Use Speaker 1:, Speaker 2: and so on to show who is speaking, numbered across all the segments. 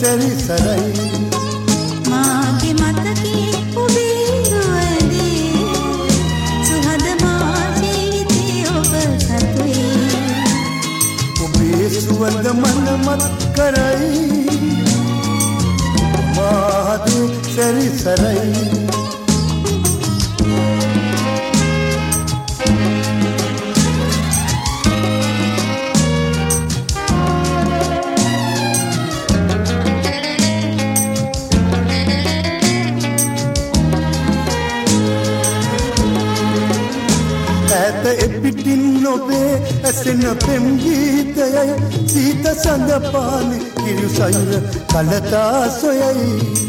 Speaker 1: සැරිසරයි
Speaker 2: මාගේ මතකේ ඔබේ රුවඳේ සුහද මා ජීවිතේ ඔබ සතුයි
Speaker 1: ඔබේ සුවඳ මනමත් කරයි මාගේ සැරිසරයි එපිටින් ඔබේ ඇසෙන පෙම් ගීතයයි සීත සඳ පාලි කිරි සයුර කලතා සොයයි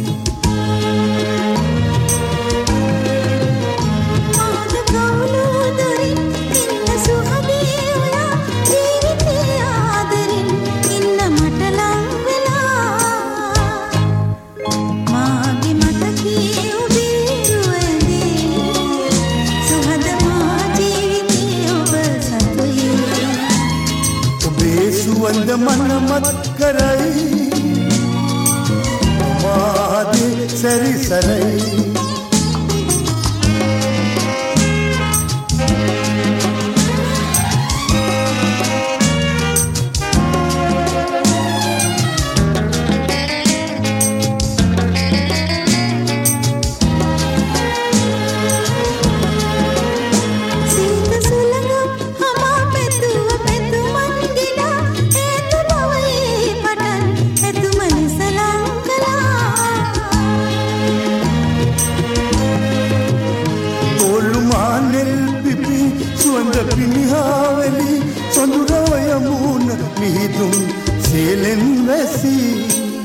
Speaker 2: මාද කවුළුදරින් ඉන්න සුහදේ ඔයා ජීවිතේ ආදරින් ඉන්න මට ලං වෙලා මාගේ මතකේ ඔබේ රුවඳේ සුහද
Speaker 1: සුවඳ මනමත් කරයි මාගේ සැරිසරයි පිනිහාවලි සොඳුරවය මූණ මිහිදුම් සේලෙන් වැසී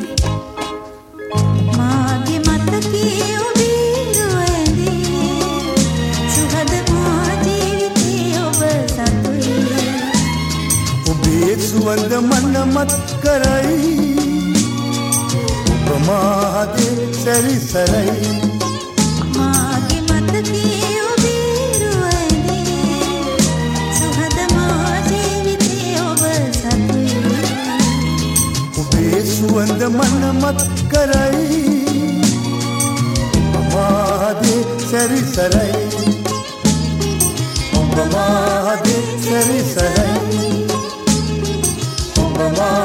Speaker 2: මාගේ මතකේ ඔබේ රුවඳේ සුහද මා ජීවිතේ ඔබ සතුයි
Speaker 1: ඔබේ සුවඳ මනමත් කරයි ඔබ මාගේ සැරිසරයි
Speaker 2: මාගේ මතකේ
Speaker 1: සුවඳ මනමත් කරයි මාගේ සැරිසරයි ඔබ මාගේ සැරිසරයි ඔබ